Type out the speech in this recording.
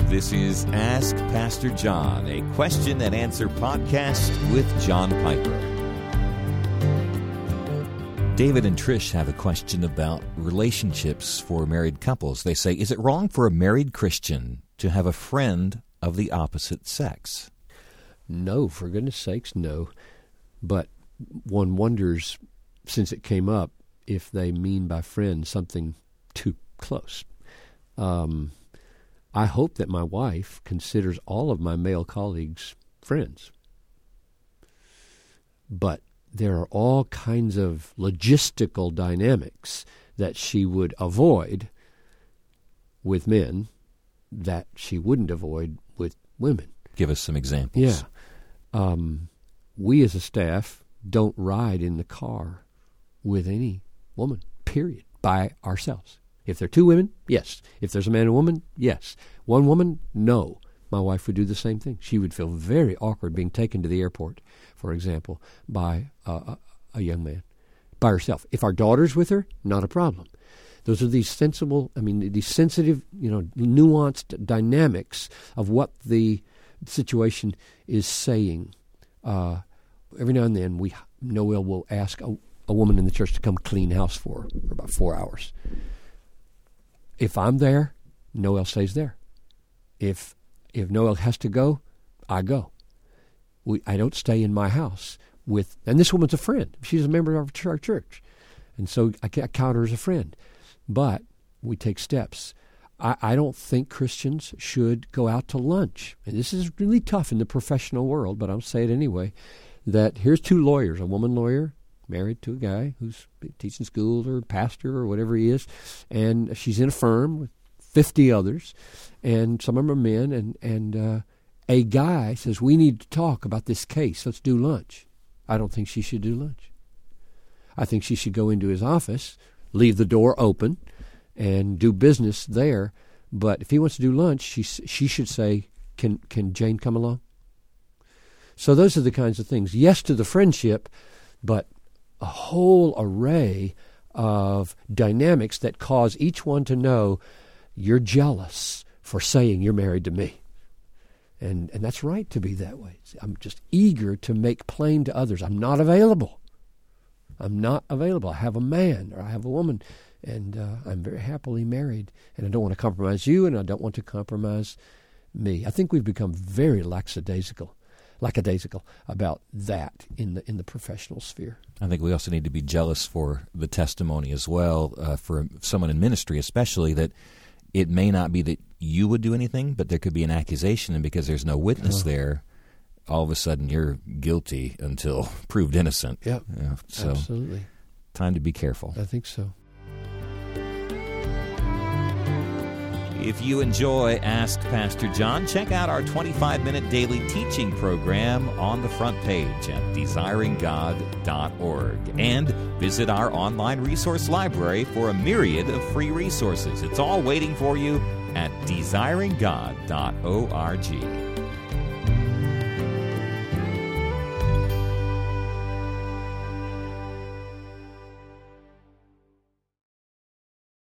This is Ask Pastor John, a question and answer podcast with John Piper. David and Trish have a question about relationships for married couples. They say, is it wrong for a married Christian to have a friend of the opposite sex? No, for goodness sakes, no. But one wonders, since it came up, if they mean by friend something too close. I hope that my wife considers all of my male colleagues friends. But there are all kinds of logistical dynamics that she would avoid with men that she wouldn't avoid with women. Give us some examples. Yeah. We as a staff don't ride in the car with any woman, period, by ourselves. If there are two women, yes. If there's a man and a woman, yes. One woman, no. My wife would do the same thing. She would feel very awkward being taken to the airport, for example, by a young man, by herself. If our daughter's with her, not a problem. Those are these these sensitive, nuanced dynamics of what the situation is saying. Every now and then, Noel will ask a woman in the church to come clean house for her for about 4 hours. If I'm there, Noel stays there. If Noel has to go, I go. I don't stay in my house and this woman's a friend. She's a member of our church. And so I count her as a friend. But we take steps. I don't think Christians should go out to lunch. And this is really tough in the professional world, but I'll say it anyway, that here's two lawyers, a woman lawyer married to a guy who's teaching school or pastor or whatever he is, and she's in a firm with 50 others, and some of them are men, and a guy says, we need to talk about this case. Let's do lunch. I don't think she should do lunch. I think she should go into his office, leave the door open, and do business there. But if he wants to do lunch, she should say, can Jane come along? So those are the kinds of things. Yes to the friendship, but a whole array of dynamics that cause each one to know you're jealous for saying you're married to me. And that's right to be that way. I'm just eager to make plain to others, I'm not available. I'm not available. I have a man or I have a woman, and I'm very happily married, and I don't want to compromise you, and I don't want to compromise me. I think we've become very lackadaisical about that in the professional sphere. I think we also need to be jealous for the testimony as well, for someone in ministry especially, that it may not be that you would do anything, but there could be an accusation, and because there's no witness there, all of a sudden you're guilty until proved innocent. Yep, so absolutely. Time to be careful. I think so. If you enjoy Ask Pastor John, check out our 25-minute daily teaching program on the front page at desiringgod.org. And visit our online resource library for a myriad of free resources. It's all waiting for you at desiringgod.org.